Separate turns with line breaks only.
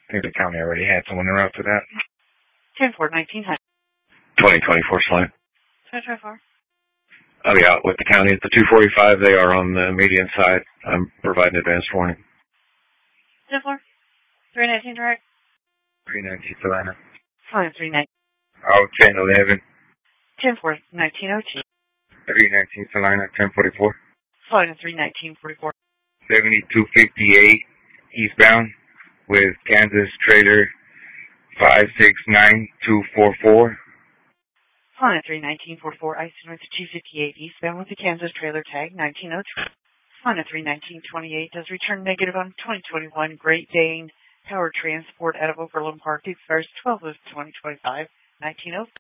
I think the county already had someone en route to that.
10-4-1900.
2024 slide.
2024.
I'll be out with the county at the 245. They are on the median side. I'm providing advanced warning.
10-4. 319 direct.
319 Savannah.
Flying 319.
Out 1011.
10-4-1902.
319 Salina, 1044.
Flying 319-44.
7258 eastbound with Kansas trailer 569244.
Flying 319-44. Icing with 258 eastbound with the Kansas trailer tag 1902. Flying 319-28 does return negative on 2021 Great Dane Power Transport out of Overland Park. Expires 12 of 2025. 1904.